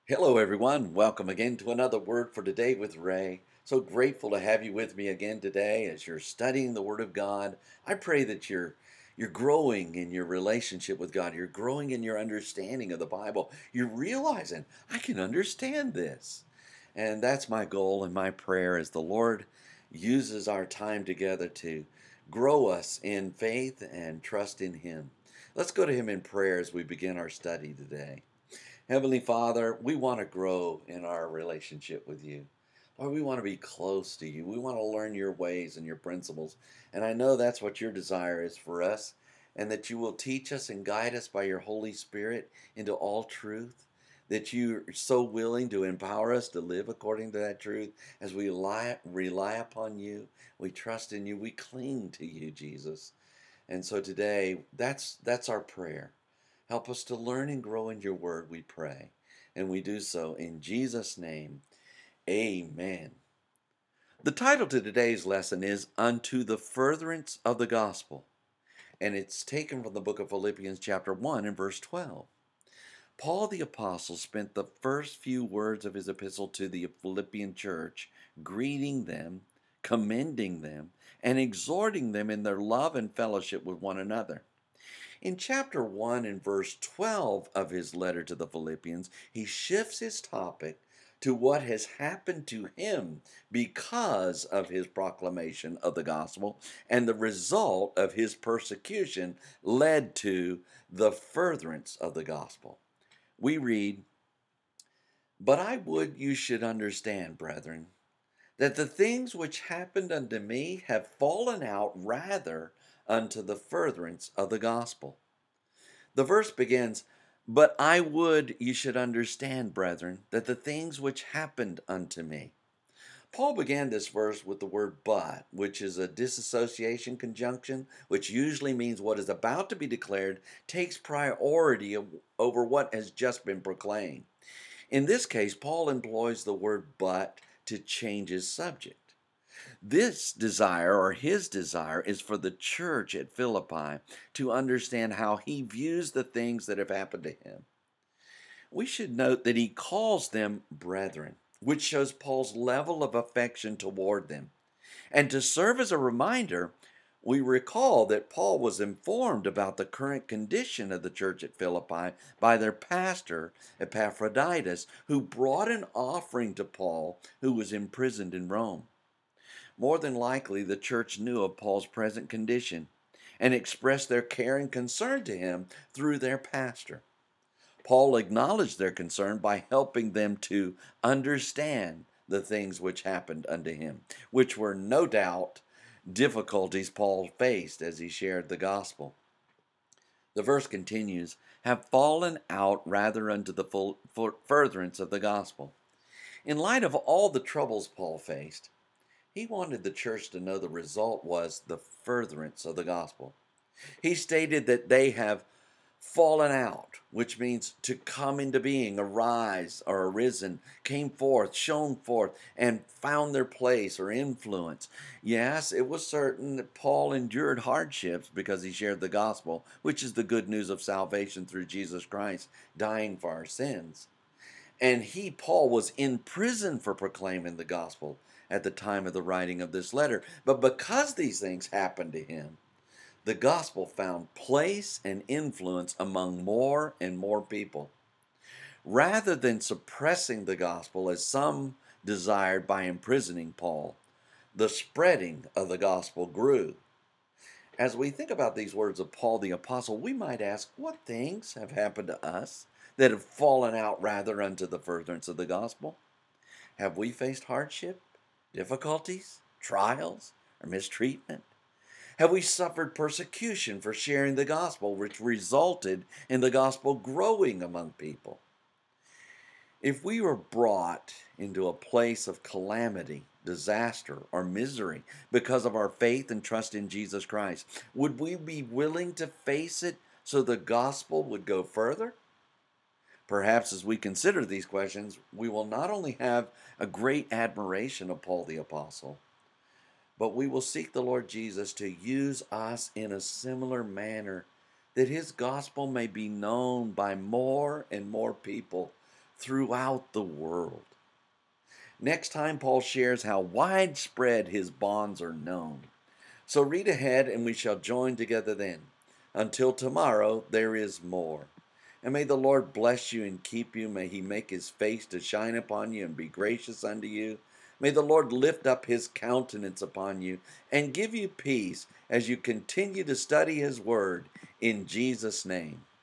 Hello, everyone. Welcome again to another Word for Today with Ray. So grateful to have you with me again today as you're studying the Word of God. I pray that you're growing in your relationship with God. You're growing in your understanding of the Bible. You're realizing I can understand this. And that's my goal and my prayer as the Lord uses our time together to grow us in faith and trust in Him. Let's go to Him in prayer as we begin our study today. Heavenly Father, we want to grow in our relationship with you. Lord, we want to be close to you. We want to learn your ways and your principles. And I know that's what your desire is for us, and that you will teach us and guide us by your Holy Spirit into all truth, that you are so willing to empower us to live according to that truth as we rely upon you. We trust in you. We cling to you, Jesus. And so today, that's our prayer. Help us to learn and grow in your word, we pray. And we do so in Jesus' name. Amen. The title to today's lesson is Unto the Furtherance of the Gospel. And it's taken from the book of Philippians chapter 1 and verse 12. Paul the Apostle spent the first few words of his epistle to the Philippian church greeting them, commending them, and exhorting them in their love and fellowship with one another. In chapter 1 and verse 12 of his letter to the Philippians, he shifts his topic to what has happened to him because of his proclamation of the gospel, and the result of his persecution led to the furtherance of the gospel. We read, "But I would you should understand, brethren, that the things which happened unto me have fallen out rather unto the furtherance of the gospel." The verse begins, "But I would you should understand, brethren, that the things which happened unto me." Paul began this verse with the word but, which is a disassociation conjunction, which usually means what is about to be declared takes priority over what has just been proclaimed. In this case, Paul employs the word but to change his subject. This desire, or his desire, is for the church at Philippi to understand how he views the things that have happened to him. We should note that he calls them brethren, which shows Paul's level of affection toward them. And to serve as a reminder, we recall that Paul was informed about the current condition of the church at Philippi by their pastor, Epaphroditus, who brought an offering to Paul, who was imprisoned in Rome. More than likely, the church knew of Paul's present condition and expressed their care and concern to him through their pastor. Paul acknowledged their concern by helping them to understand the things which happened unto him, which were no doubt difficulties Paul faced as he shared the gospel. The verse continues, "Have fallen out rather unto the furtherance of the gospel." In light of all the troubles Paul faced, he wanted the church to know the result was the furtherance of the gospel. He stated that they have fallen out, which means to come into being, arise or arisen, came forth, shone forth, and found their place or influence. Yes, it was certain that Paul endured hardships because he shared the gospel, which is the good news of salvation through Jesus Christ dying for our sins. And he, Paul, was in prison for proclaiming the gospel at the time of the writing of this letter. But because these things happened to him, the gospel found place and influence among more and more people. Rather than suppressing the gospel as some desired by imprisoning Paul, the spreading of the gospel grew. As we think about these words of Paul the Apostle, we might ask, what things have happened to us that have fallen out rather unto the furtherance of the gospel? Have we faced hardship, difficulties, trials, or mistreatment? Have we suffered persecution for sharing the gospel, which resulted in the gospel growing among people? If we were brought into a place of calamity, disaster, or misery because of our faith and trust in Jesus Christ, would we be willing to face it so the gospel would go further? Perhaps as we consider these questions, we will not only have a great admiration of Paul the Apostle, but we will seek the Lord Jesus to use us in a similar manner, that his gospel may be known by more and more people throughout the world. Next time, Paul shares how widespread his bonds are known. So read ahead and we shall join together then. Until tomorrow, there is more. And may the Lord bless you and keep you. May he make his face to shine upon you and be gracious unto you. May the Lord lift up his countenance upon you and give you peace as you continue to study his word in Jesus' name.